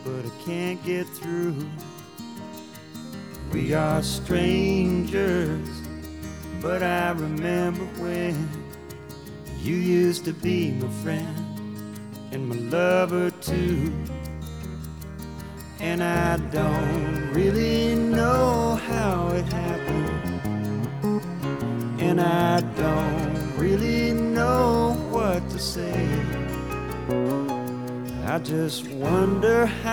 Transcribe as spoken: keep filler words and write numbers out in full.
but I can't get through. We are strangers, but I remember when you used to be my friend and my lover too. And I don't really know how it happened, and I don't really know what to say. I just wonder how